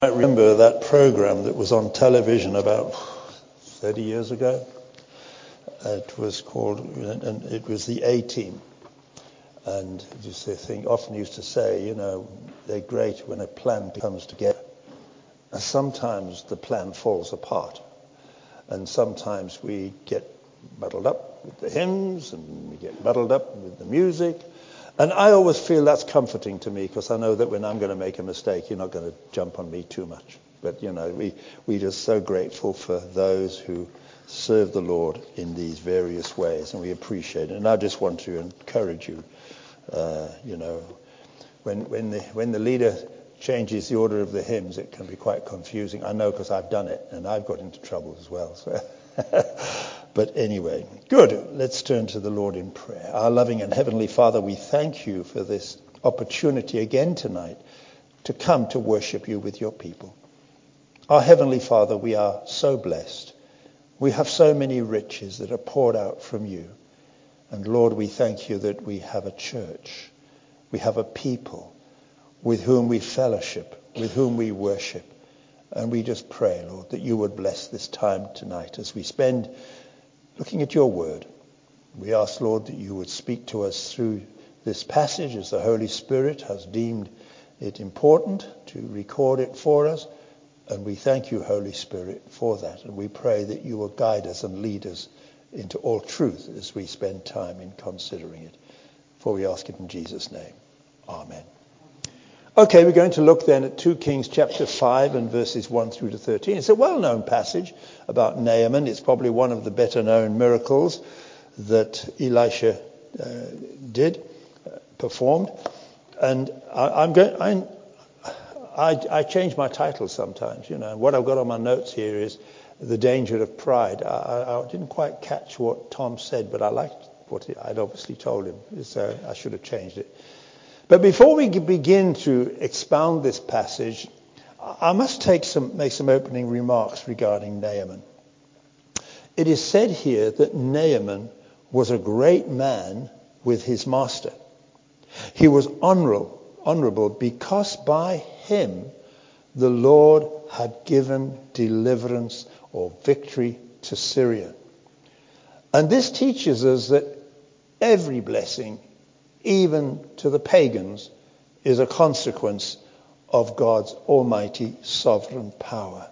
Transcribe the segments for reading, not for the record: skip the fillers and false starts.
I remember that program that was on television about 30 years ago. It was called, and it was the A-Team. And just the thing often used to say, you know, they're great when a plan comes together. And sometimes the plan falls apart. And sometimes we get muddled up with the hymns, and we get muddled up with the music. And I always feel that's comforting to me, because I know that when I'm going to make a mistake, you're not going to jump on me too much. But, you know, we're just so grateful for those who serve the Lord in these various ways, and we appreciate it. And I just want to encourage you, you know, when the leader changes the order of the hymns, it can be quite confusing. I know, because I've done it, and I've got into trouble as well. So. But anyway, good. Let's turn to the Lord in prayer. Our loving and heavenly Father, we thank you for this opportunity again tonight to come to worship you with your people. Our heavenly Father, we are so blessed. We have so many riches that are poured out from you. And Lord, we thank you that we have a church. We have a people with whom we fellowship, with whom we worship. And we just pray, Lord, that you would bless this time tonight as we spend looking at your word. We ask, Lord, that you would speak to us through this passage as the Holy Spirit has deemed it important to record it for us. And we thank you, Holy Spirit, for that. And we pray that you will guide us and lead us into all truth as we spend time in considering it. For we ask it in Jesus' name. Amen. Okay, we're going to look then at 2 Kings chapter 5 and verses 1 through to 13. It's a well-known passage about Naaman. It's probably one of the better-known miracles that Elisha performed. And I change my title sometimes, you know. What I've got on my notes here is the danger of pride. I didn't quite catch what Tom said, but I liked what I'd obviously told him, so I should have changed it. But before we begin to expound this passage, I must make some opening remarks regarding Naaman. It is said here that Naaman was a great man with his master. He was honorable because by him the Lord had given deliverance or victory to Syria. And this teaches us that every blessing, even to the pagans, is a consequence of God's almighty sovereign power.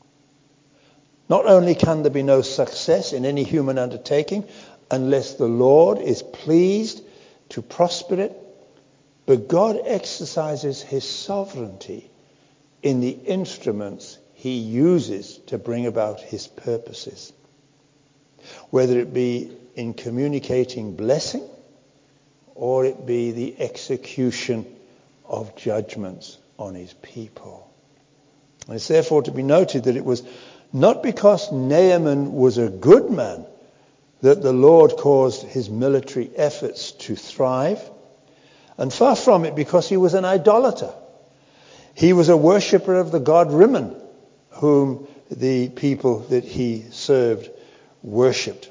Not only can there be no success in any human undertaking unless the Lord is pleased to prosper it, but God exercises his sovereignty in the instruments he uses to bring about his purposes. Whether it be in communicating blessing, or it be the execution of judgments on his people. And it's therefore to be noted that it was not because Naaman was a good man that the Lord caused his military efforts to thrive, and far from it because he was an idolater. He was a worshipper of the god Rimmon, whom the people that he served worshipped.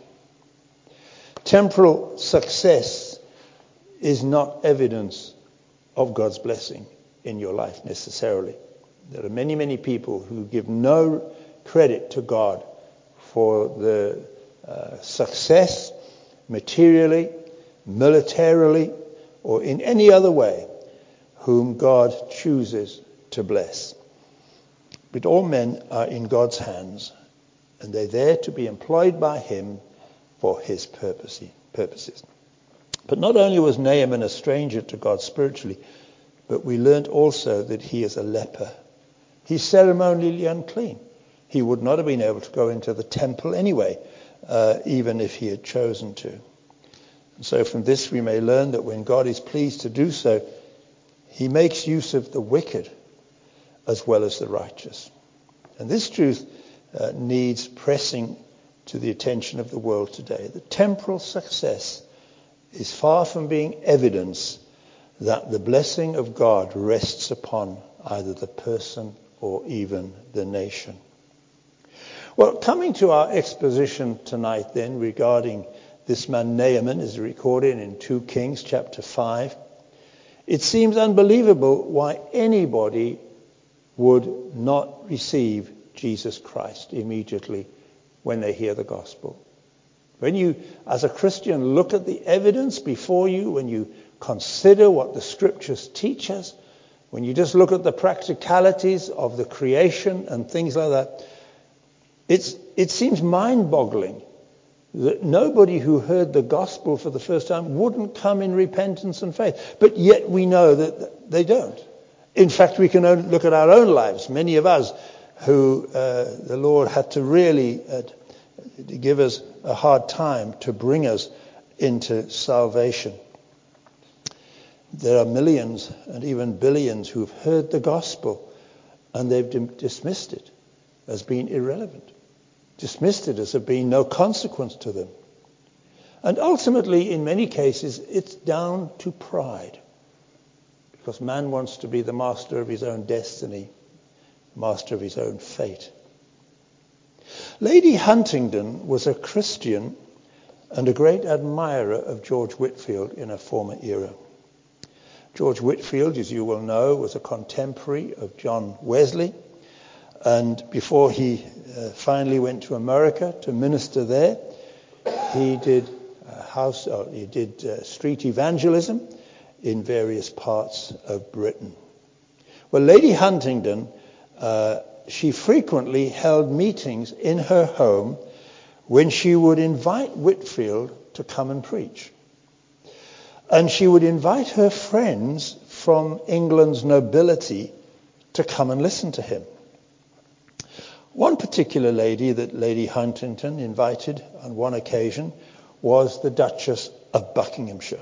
Temporal success is not evidence of God's blessing in your life necessarily. There are many, many people who give no credit to God for the success materially, militarily, or in any other way whom God chooses to bless. But all men are in God's hands, and they're there to be employed by him for his purposes. But not only was Naaman a stranger to God spiritually, but we learned also that he is a leper. He's ceremonially unclean. He would not have been able to go into the temple anyway, even if he had chosen to. And so from this we may learn that when God is pleased to do so, he makes use of the wicked as well as the righteous. And this truth needs pressing to the attention of the world today. The temporal success is far from being evidence that the blessing of God rests upon either the person or even the nation. Well, coming to our exposition tonight then regarding this man Naaman, as recorded in 2 Kings chapter 5, it seems unbelievable why anybody would not receive Jesus Christ immediately when they hear the gospel. When you, as a Christian, look at the evidence before you, when you consider what the scriptures teach us, when you just look at the practicalities of the creation and things like that, it seems mind-boggling that nobody who heard the gospel for the first time wouldn't come in repentance and faith. But yet we know that they don't. In fact, we can only look at our own lives. Many of us who the Lord had to really give us a hard time to bring us into salvation. There are millions and even billions who've heard the gospel and they've dismissed it as being irrelevant, dismissed it as there being no consequence to them. And ultimately, in many cases, it's down to pride, because man wants to be the master of his own destiny, master of his own fate. Lady Huntingdon was a Christian and a great admirer of George Whitefield in a former era. George Whitefield, as you will know, was a contemporary of John Wesley, and before he finally went to America to minister there, he did street evangelism in various parts of Britain. Well, Lady Huntingdon, she frequently held meetings in her home when she would invite Whitefield to come and preach. And she would invite her friends from England's nobility to come and listen to him. One particular lady that Lady Huntingdon invited on one occasion was the Duchess of Buckinghamshire.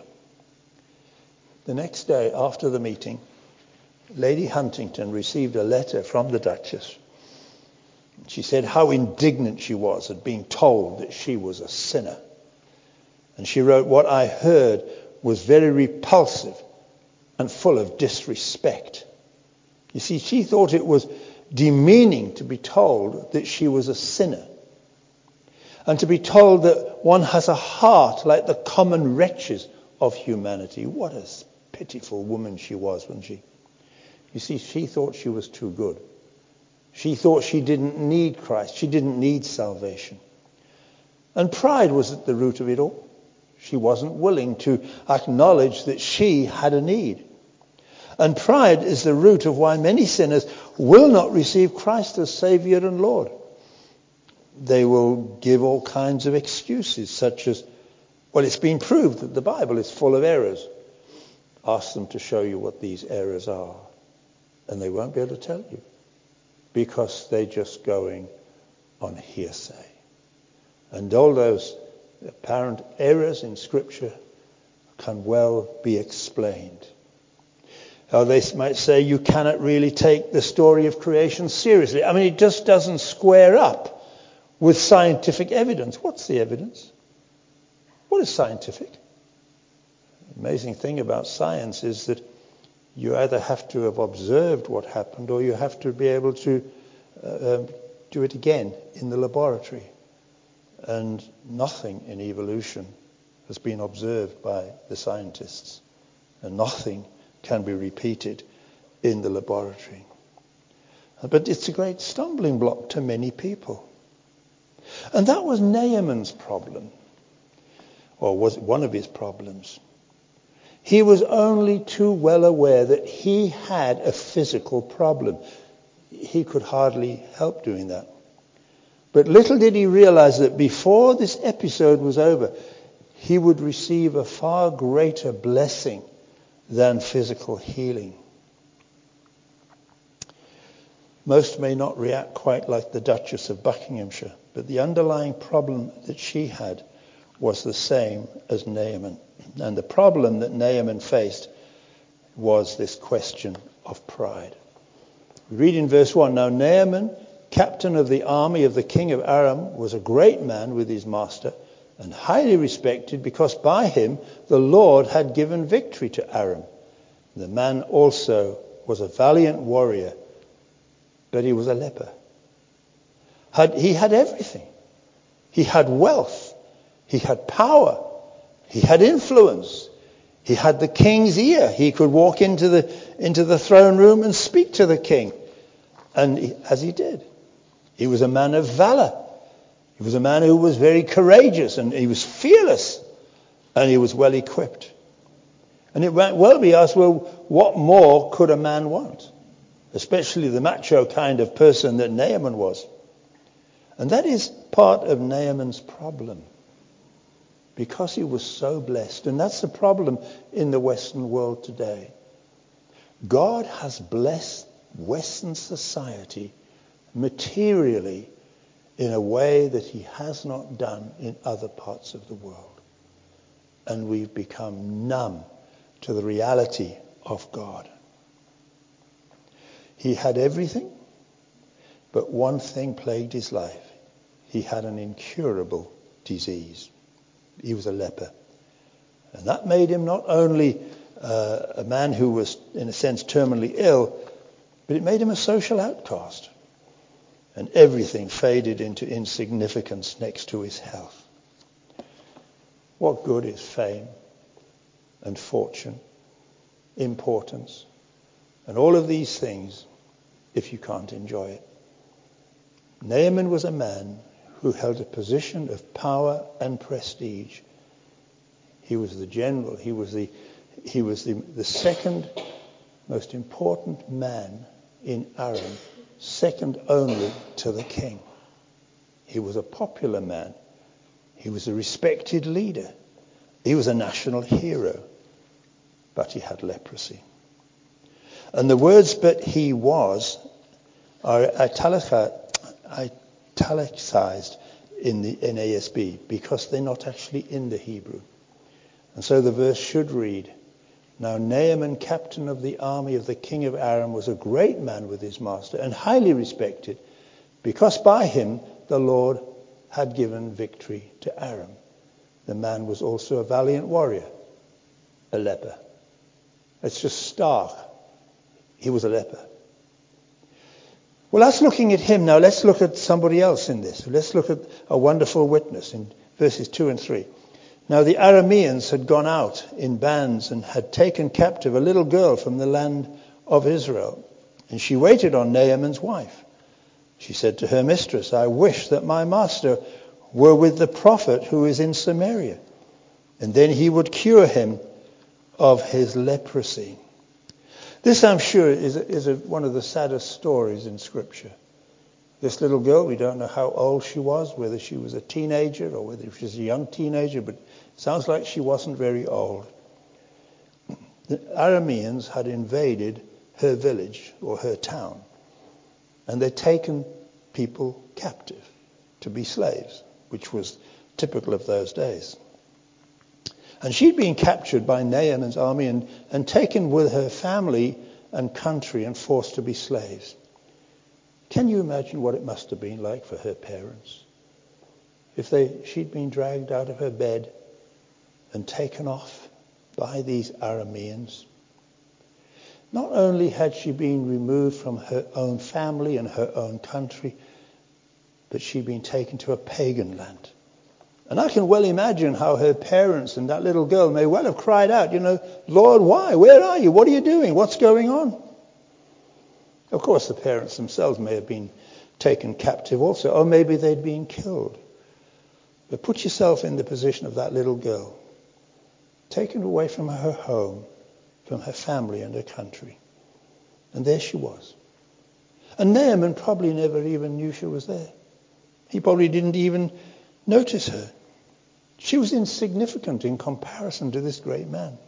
The next day after the meeting, Lady Huntingdon received a letter from the Duchess. She said how indignant she was at being told that she was a sinner. And she wrote, "What I heard was very repulsive and full of disrespect." You see, she thought it was demeaning to be told that she was a sinner, and to be told that one has a heart like the common wretches of humanity. What a pitiful woman she was, wasn't she? You see, she thought she was too good. She thought she didn't need Christ. She didn't need salvation. And pride was at the root of it all. She wasn't willing to acknowledge that she had a need. And pride is the root of why many sinners will not receive Christ as Savior and Lord. They will give all kinds of excuses, such as, well, it's been proved that the Bible is full of errors. Ask them to show you what these errors are, and they won't be able to tell you, because they're just going on hearsay. And all those apparent errors in Scripture can well be explained. Or they might say you cannot really take the story of creation seriously. I mean, it just doesn't square up with scientific evidence. What's the evidence? What is scientific? The amazing thing about science is that you either have to have observed what happened, or you have to be able to do it again in the laboratory. And nothing in evolution has been observed by the scientists, and nothing can be repeated in the laboratory. But it's a great stumbling block to many people. And that was Naaman's problem, or was one of his problems. He was only too well aware that he had a physical problem. He could hardly help doing that. But little did he realize that before this episode was over, he would receive a far greater blessing than physical healing. Most may not react quite like the Duchess of Buckinghamshire, but the underlying problem that she had was the same as Naaman. And the problem that Naaman faced was this question of pride. We read in verse 1, "Now Naaman, captain of the army of the king of Aram, was a great man with his master, and highly respected, because by him the Lord had given victory to Aram. The man also was a valiant warrior, but he was a leper." He had everything. He had wealth. He had power. He had influence. He had the king's ear. He could walk into the throne room and speak to the king. And as he did. He was a man of valor. He was a man who was very courageous, and he was fearless, and he was well equipped. And it might well be asked, well, what more could a man want? Especially the macho kind of person that Naaman was. And that is part of Naaman's problem. Because he was so blessed. And that's the problem in the Western world today. God has blessed Western society materially in a way that he has not done in other parts of the world. And we've become numb to the reality of God. He had everything, but one thing plagued his life. He had an incurable disease. He was a leper. And that made him not only a man who was, in a sense, terminally ill, but it made him a social outcast. And everything faded into insignificance next to his health. What good is fame and fortune, importance, and all of these things if you can't enjoy it? Naaman was a man who held a position of power and prestige. He was the general. He was the second most important man in Aram, second only to the king. He was a popular man. He was a respected leader. He was a national hero. But he had leprosy. And the words "but he was" are italicized in the NASB because they're not actually in the Hebrew. And so the verse should read, "Now Naaman, captain of the army of the king of Aram, was a great man with his master and highly respected, because by him the Lord had given victory to Aram. The man was also a valiant warrior, a leper." It's just stark. He was a leper. Well, that's looking at him. Now let's look at somebody else in this. Let's look at a wonderful witness in verses 2 and 3. Now the Arameans had gone out in bands and had taken captive a little girl from the land of Israel. And she waited on Naaman's wife. She said to her mistress, "I wish that my master were with the prophet who is in Samaria, and then he would cure him of his leprosy." This, I'm sure, is one of the saddest stories in Scripture. This little girl, we don't know how old she was, whether she was a teenager or whether she was a young teenager, but it sounds like she wasn't very old. The Arameans had invaded her village or her town, and they'd taken people captive to be slaves, which was typical of those days. And she'd been captured by Naaman's army and taken with her family and country and forced to be slaves. Can you imagine what it must have been like for her parents? If she'd been dragged out of her bed and taken off by these Arameans. Not only had she been removed from her own family and her own country, but she'd been taken to a pagan land. And I can well imagine how her parents and that little girl may well have cried out, "Lord, why? Where are you? What are you doing? What's going on?" Of course, the parents themselves may have been taken captive also, or maybe they'd been killed. But put yourself in the position of that little girl, taken away from her home, from her family and her country. And there she was. And Naaman probably never even knew she was there. He probably didn't even notice her. She was insignificant in comparison to this great man.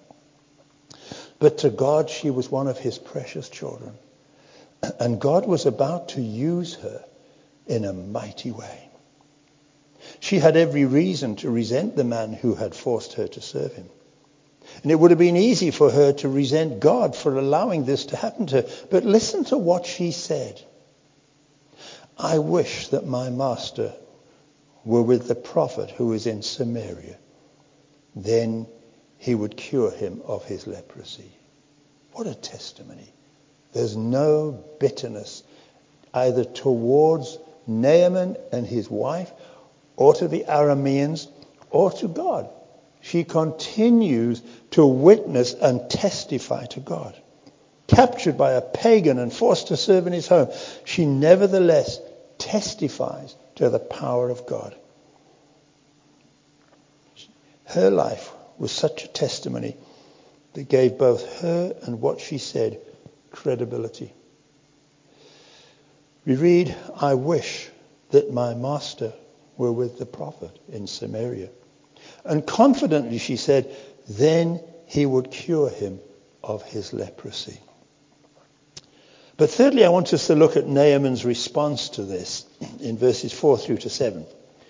But to God, she was one of his precious children. And God was about to use her in a mighty way. She had every reason to resent the man who had forced her to serve him. And it would have been easy for her to resent God for allowing this to happen to her. But listen to what she said. "I wish that my master were with the prophet who is in Samaria. Then he would cure him of his leprosy." What a testimony. There's no bitterness either towards Naaman and his wife or to the Arameans or to God. She continues to witness and testify to God. captured by a pagan and forced to serve in his home, she nevertheless testifies to the power of God. Her life was such a testimony that gave both her and what she said credibility. We read, I wish that my master were with the prophet in Samaria. And confidently she said, then he would cure him of his leprosy. But thirdly, I want us to look at Naaman's response to this in verses 4 through to 7.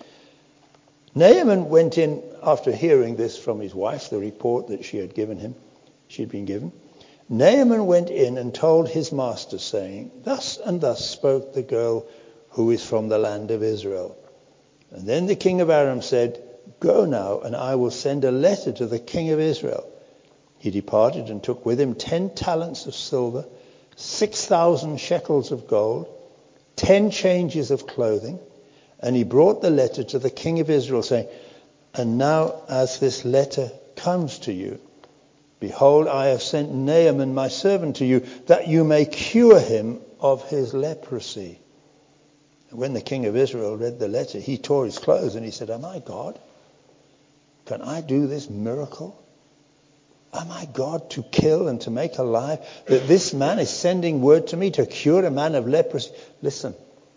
Naaman went in after hearing this from his wife, the report that she'd been given. Naaman went in and told his master, saying, thus and thus spoke the girl who is from the land of Israel. And then the king of Aram said, go now, and I will send a letter to the king of Israel. He departed and took with him 10 talents of silver, 6,000 shekels of gold, 10 changes of clothing. And he brought the letter to the king of Israel, saying, and now as this letter comes to you, behold, I have sent Naaman my servant to you, that you may cure him of his leprosy. And when the king of Israel read the letter, he tore his clothes, and he said, am I God? Can I do this miracle? Am I God to kill and to make alive? That this man is sending word to me to cure a man of leprosy? Listen.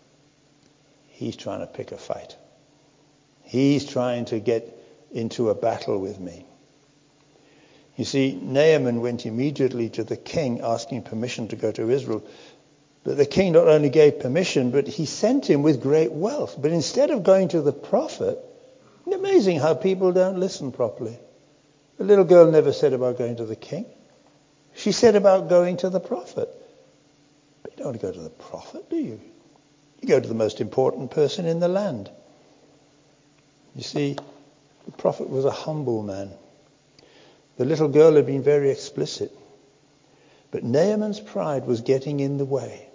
He's trying to pick a fight. He's trying to get into a battle with me. You see, Naaman went immediately to the king asking permission to go to Israel. But the king not only gave permission, but he sent him with great wealth. But instead of going to the prophet, it's amazing how people don't listen properly. The little girl never said about going to the king. She said about going to the prophet. But you don't want to go to the prophet, do you? You go to the most important person in the land. You see, the prophet was a humble man. The little girl had been very explicit. But Naaman's pride was getting in the way.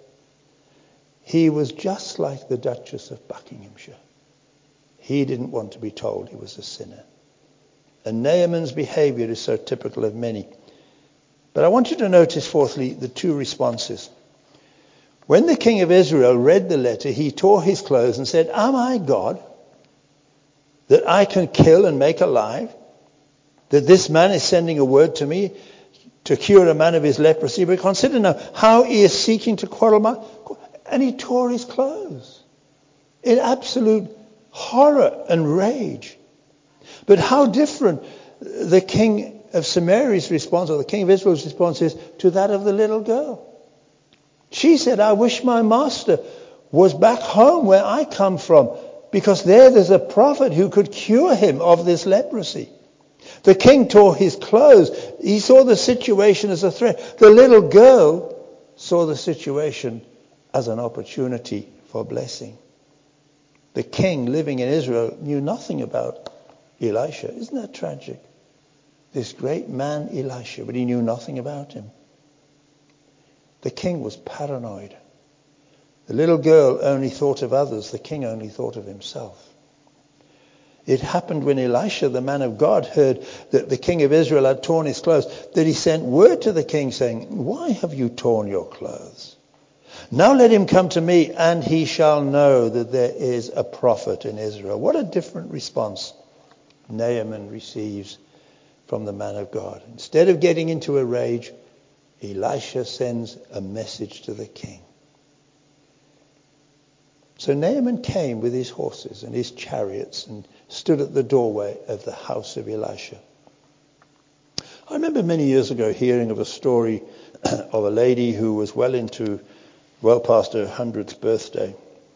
He was just like the Duchess of Buckinghamshire. He didn't want to be told he was a sinner. And Naaman's behavior is so typical of many. But I want you to notice, fourthly, the 2 responses. When the king of Israel read the letter, he tore his clothes and said, am I God, that I can kill and make alive? That this man is sending a word to me to cure a man of his leprosy? But consider now how he is seeking to quarrel. And he tore his clothes in absolute horror and rage. But how different the king of Samaria's response, or the king of Israel's response, is to that of the little girl. She said, I wish my master was back home where I come from, because there's a prophet who could cure him of this leprosy. The king tore his clothes. He saw the situation as a threat. The little girl saw the situation as an opportunity for blessing. The king living in Israel knew nothing about Elisha. Isn't that tragic? This great man, Elisha, but he knew nothing about him. The king was paranoid. The little girl only thought of others. The king only thought of himself. It happened when Elisha, the man of God, heard that the king of Israel had torn his clothes, that he sent word to the king saying, why have you torn your clothes? Now let him come to me, and he shall know that there is a prophet in Israel. What a different response Naaman receives from the man of God. Instead of getting into a rage, Elisha sends a message to the king. So Naaman came with his horses and his chariots and stood at the doorway of the house of Elisha. I remember many years ago hearing of a story of a lady who was well past her 100th birthday.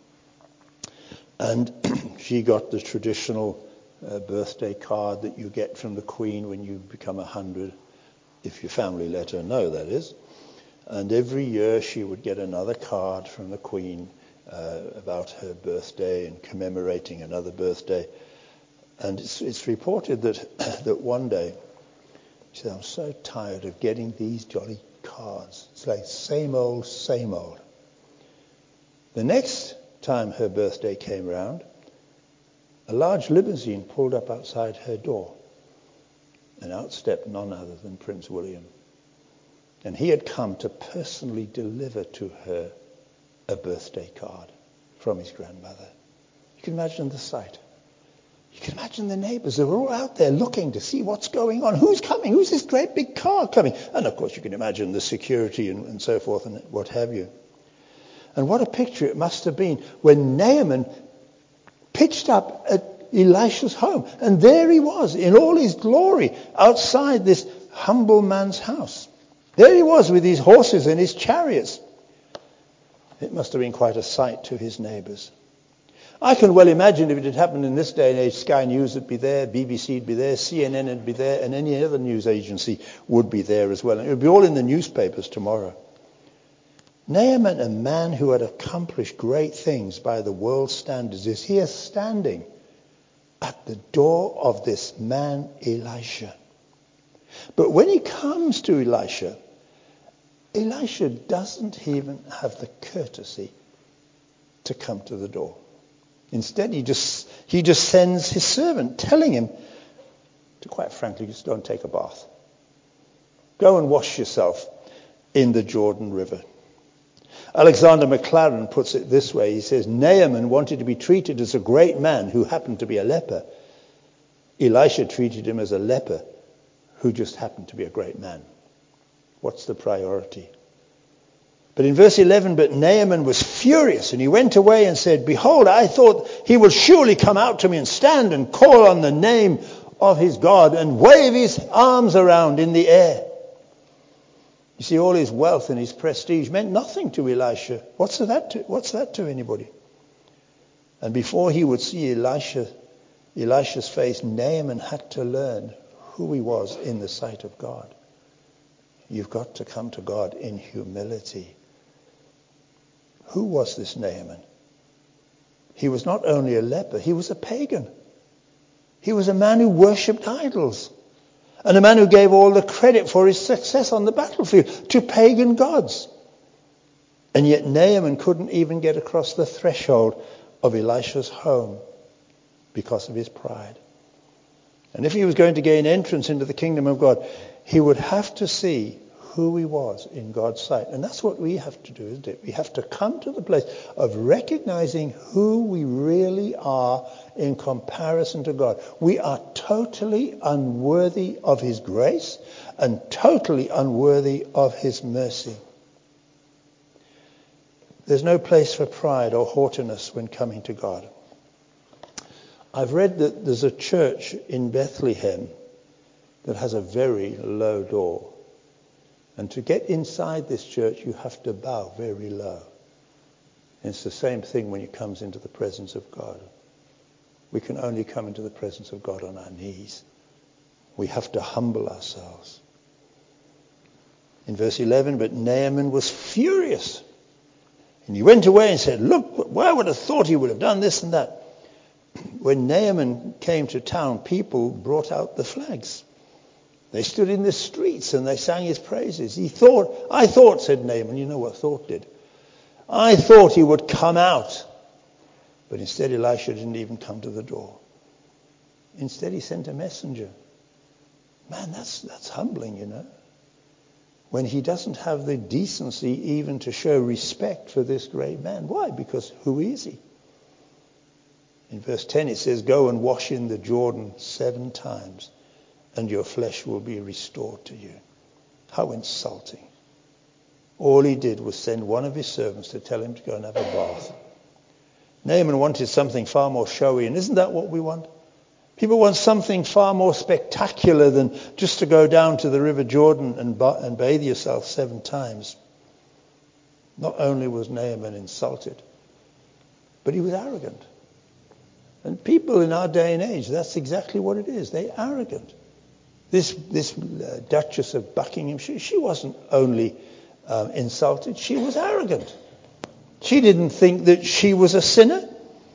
And she got the traditional birthday card that you get from the Queen when you become 100, if your family let her know, that is. And every year she would get another card from the Queen about her birthday and commemorating another birthday. And it's reported that one day she said, I'm so tired of getting these jolly cards. It's like same old, same old. The next time her birthday came round, a large limousine pulled up outside her door, and out stepped none other than Prince William. And he had come to personally deliver to her a birthday card from his grandmother. You can imagine the sight. You can imagine the neighbors. They were all out there looking to see what's going on. Who's coming? Who's this great big car coming? And of course you can imagine the security and so forth and what have you. And what a picture it must have been when Naaman pitched up at Elisha's home. And there he was in all his glory outside this humble man's house. There he was with his horses and his chariots. It must have been quite a sight to his neighbors. I can well imagine if it had happened in this day and age, Sky News would be there, BBC would be there, CNN would be there, and any other news agency would be there as well. And it would be all in the newspapers tomorrow. Naaman, a man who had accomplished great things by the world's standards, is here standing at the door of this man Elisha. But when he comes to Elisha, Elisha doesn't even have the courtesy to come to the door. Instead, he just sends his servant telling him to, quite frankly, just go and take a bath. Go and wash yourself in the Jordan River. Alexander MacLaren puts it this way. He says, Naaman wanted to be treated as a great man who happened to be a leper. Elisha treated him as a leper who just happened to be a great man. What's the priority? But in verse 11, but Naaman was furious, and he went away and said, behold, I thought he would surely come out to me and stand and call on the name of his God and wave his arms around in the air. You see, all his wealth and his prestige meant nothing to Elisha. What's that to anybody? And before he would see Elisha's face, Naaman had to learn who he was in the sight of God. You've got to come to God in humility. Who was this Naaman? He was not only a leper, he was a pagan. He was a man who worshipped idols. And a man who gave all the credit for his success on the battlefield to pagan gods. And yet Naaman couldn't even get across the threshold of Elisha's home because of his pride. And if he was going to gain entrance into the kingdom of God, he would have to see who he was in God's sight. And that's what we have to do, isn't it? We have to come to the place of recognizing who we really are in comparison to God. We are totally unworthy of his grace and totally unworthy of his mercy. There's no place for pride or haughtiness when coming to God. I've read that there's a church in Bethlehem that has a very low door. And to get inside this church, you have to bow very low. And it's the same thing when it comes into the presence of God. We can only come into the presence of God on our knees. We have to humble ourselves. In verse 11, but Naaman was furious. And he went away and said, look, why would have thought he would have done this and that? When Naaman came to town, people brought out the flags. They stood in the streets and they sang his praises. I thought, said Naaman, you know what thought did? I thought he would come out. But instead Elisha didn't even come to the door. Instead he sent a messenger. Man, that's humbling, you know. When he doesn't have the decency even to show respect for this great man. Why? Because who is he? In verse 10 it says, go and wash in the Jordan 7 times. And your flesh will be restored to you. How insulting. All he did was send one of his servants to tell him to go and have a bath. Naaman wanted something far more showy, and isn't that what we want? People want something far more spectacular than just to go down to the River Jordan and bathe yourself 7 times. Not only was Naaman insulted, but he was arrogant. And people in our day and age, that's exactly what it is. They're arrogant. This Duchess of Buckingham, she wasn't only insulted, she was arrogant. She didn't think that she was a sinner.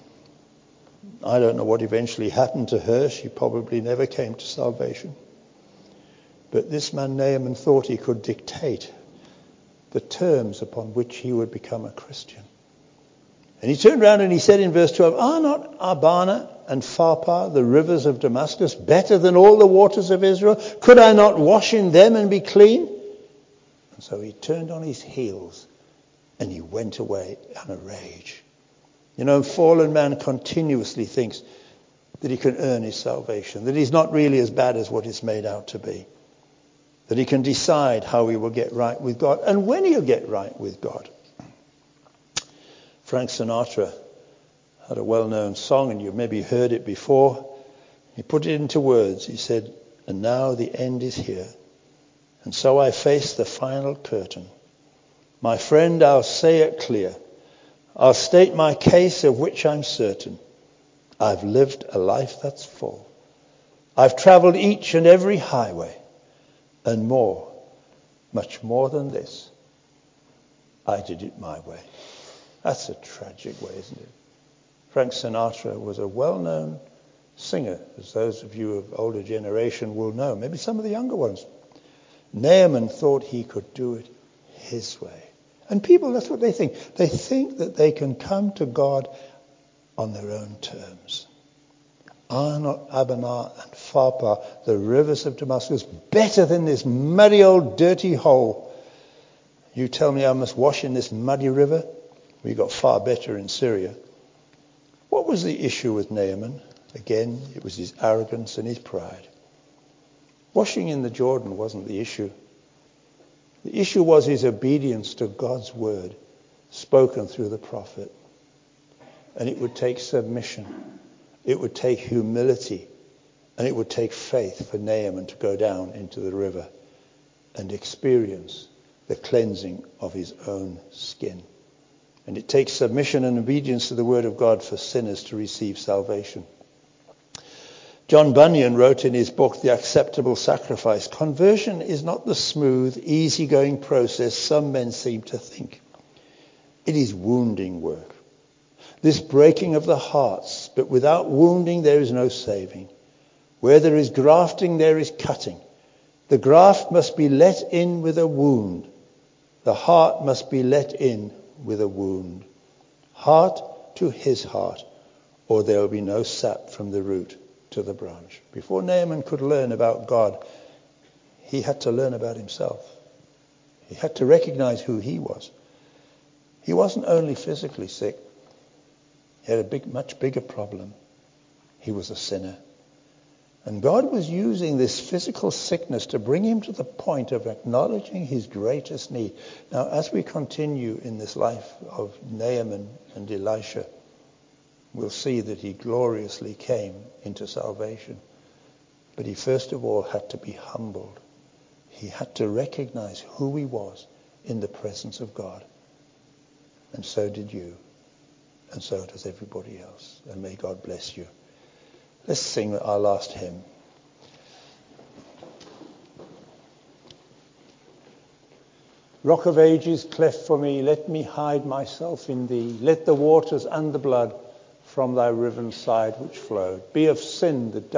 I don't know what eventually happened to her. She probably never came to salvation. But this man Naaman thought he could dictate the terms upon which he would become a Christian. And he turned around and he said in verse 12, are not Abana and Pharpar, the rivers of Damascus, better than all the waters of Israel? Could I not wash in them and be clean? And so he turned on his heels and he went away in a rage. You know, fallen man continuously thinks that he can earn his salvation, that he's not really as bad as what he's made out to be, that he can decide how he will get right with God and when he'll get right with God. Frank Sinatra had a well-known song, and you've maybe heard it before. He put it into words. He said, "And now the end is here, and so I face the final curtain. My friend, I'll say it clear. I'll state my case of which I'm certain. I've lived a life that's full. I've traveled each and every highway, and more, much more than this. I did it my way." That's a tragic way, isn't it? Frank Sinatra was a well-known singer, as those of you of older generation will know, maybe some of the younger ones. Naaman thought he could do it his way. And people, that's what they think. They think that they can come to God on their own terms. Are not Abana and Pharpar, the rivers of Damascus, better than this muddy old dirty hole? You tell me I must wash in this muddy river? We got far better in Syria. What was the issue with Naaman? Again, it was his arrogance and his pride. Washing in the Jordan wasn't the issue. The issue was his obedience to God's word spoken through the prophet. And it would take submission. It would take humility. And it would take faith for Naaman to go down into the river and experience the cleansing of his own skin. And it takes submission and obedience to the word of God for sinners to receive salvation. John Bunyan wrote in his book, The Acceptable Sacrifice, conversion is not the smooth, easygoing process some men seem to think. It is wounding work. This breaking of the hearts, but without wounding there is no saving. Where there is grafting, there is cutting. The graft must be let in with a wound. The heart must be let in with a wound. Heart to his heart, or there will be no sap from the root to the branch. Before Naaman could learn about God, he had to learn about himself. He had to recognize who he was. He wasn't only physically sick. He had a much bigger problem. He was a sinner. And God was using this physical sickness to bring him to the point of acknowledging his greatest need. Now, as we continue in this life of Naaman and Elisha, we'll see that he gloriously came into salvation. But he first of all had to be humbled. He had to recognize who he was in the presence of God. And so did you. And so does everybody else. And may God bless you. Let's sing our last hymn. Rock of ages, cleft for me, let me hide myself in thee. Let the waters and the blood from thy riven side which flowed be of sin the